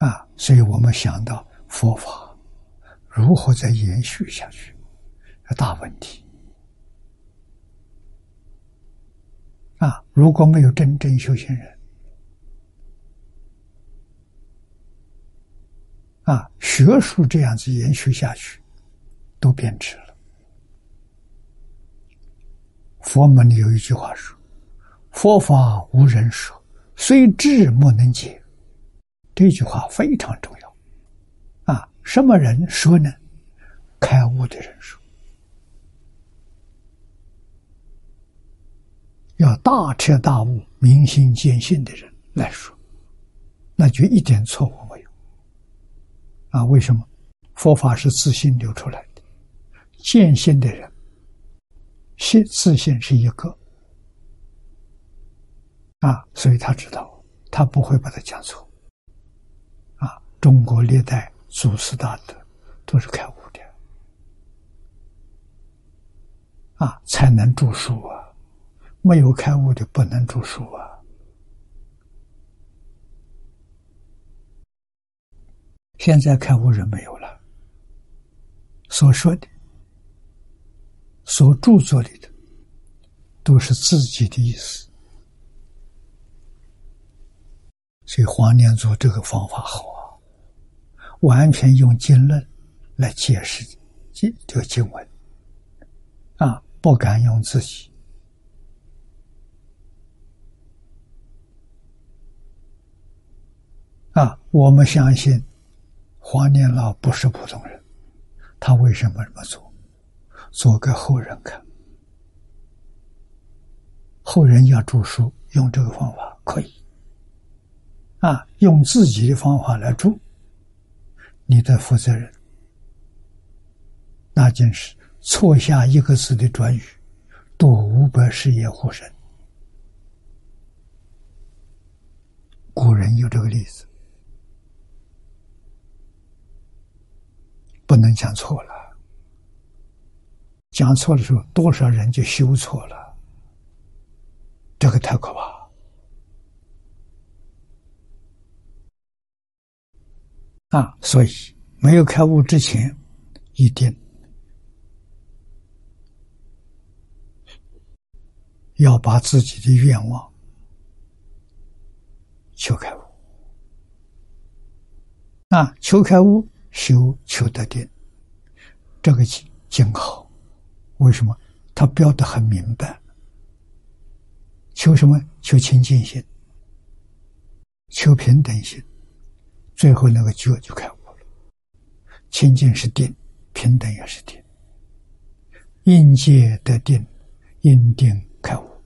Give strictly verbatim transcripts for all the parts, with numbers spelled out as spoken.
啊，所以我们想到佛法如何再延续下去，是大问题啊！如果没有真正修行人啊，学术这样子延续下去，都变质了。佛门里有一句话说：“佛法无人说，虽智莫能解。”这句话非常重要啊！什么人说呢？开悟的人说，要大彻大悟、明心见性的人来说，那就一点错误没有啊！为什么？佛法是自信流出来的，见性的人，信自信是一个啊，所以他知道，他不会把它讲错啊！中国历代祖师大德都是开悟的啊，才能著书啊。没有开悟的不能著书啊！现在开悟人没有了，所说的、所著作里的，都是自己的意思。所以黄念祖这个方法好啊，完全用经论来解释这个经文啊，不敢用自己。啊，我们相信黄念老不是普通人，他为什么这么做？做给后人看，后人要著书，用这个方法可以啊，用自己的方法来著，你得负责任。那件事错下一个字的转语，多五百世业护身。古人有这个例子，不能讲错了，讲错的时候，多少人就修错了，这个太可怕啊！所以没有开悟之前，一定要把自己的愿望求开悟啊，求开悟。修求得定，这个经好，为什么？他标得很明白。求什么？求清净心，求平等心，最后那个觉就开悟了。清净是定，平等也是定，应界得定，应定开悟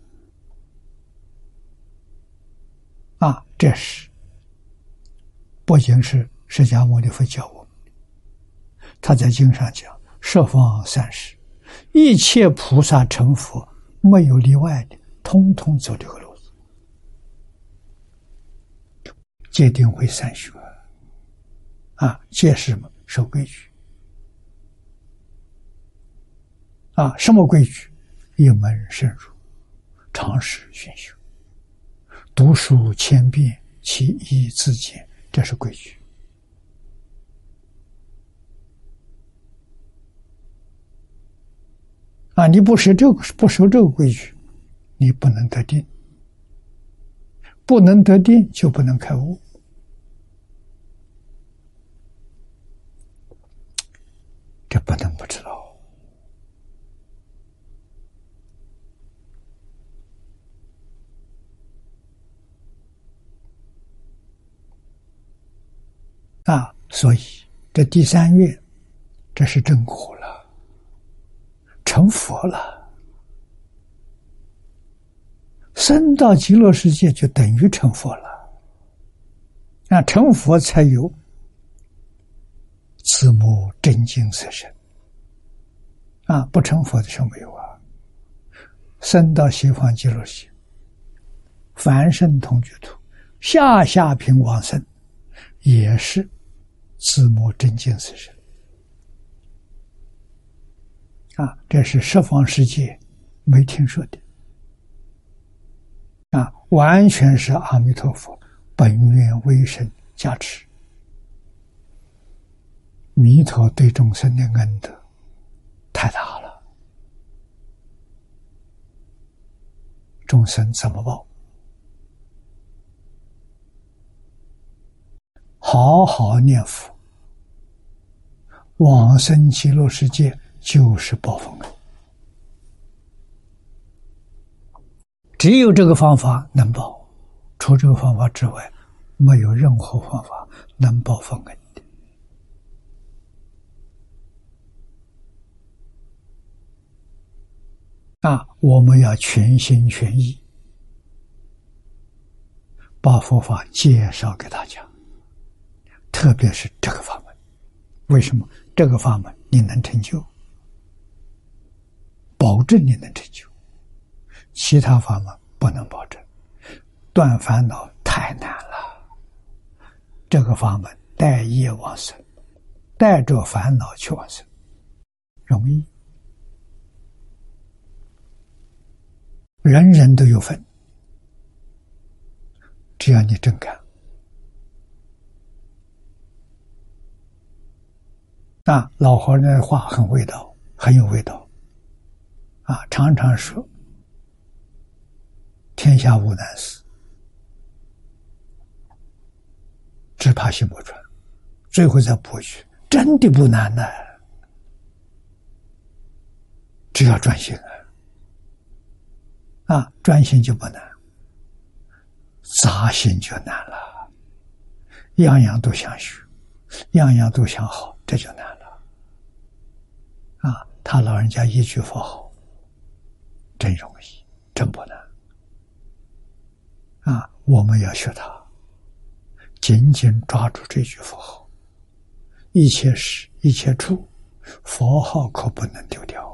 啊！这是不仅是释迦牟尼佛教我。他在经上讲，十方三世一切菩萨成佛没有例外的，通通走这个路子，戒定慧三学啊，戒是什么？守规矩啊，什么规矩？一门深入，常识熏修，读书千遍，其义自见，这是规矩。啊，你不守这个不守这个规矩，你不能得定，不能得定就不能开悟。这不能不知道啊！所以这第三愿，这是正果了。成佛了，升到极乐世界就等于成佛了。那成佛才有自母真经色身啊，不成佛的时候没有啊。升到西方极乐世界，凡圣同居土，下下品往生，也是自母真经色身。啊，这是十方世界没听说的啊，完全是阿弥陀佛本愿威神加持弥陀对众生的恩德太大了，众生怎么报？好好念佛，往生极乐世界就是报佛恩。只有这个方法能报，除这个方法之外，没有任何方法能报佛恩的。啊，我们要全心全意把佛法介绍给大家，特别是这个法门。为什么？这个法门你能成就，保证你能成就，其他法门不能保证。断烦恼太难了，这个法门带业往生，带着烦恼去往生，容易，人人都有份，只要你真干。啊，老和尚的话很味道，很有味道。啊，常常说天下无难事，只怕心不专。最后再补一句，真的不难呢，只要专心啊！啊，专心就不难，杂心就难了。样样都想学，样样都想好，这就难了。啊，他老人家一句佛号，真容易，真不难。啊，我们要学他，紧紧抓住这句佛号，一切时一切处，佛号可不能丢掉。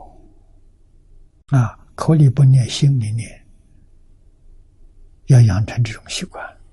啊，口里不念，心里念，要养成这种习惯。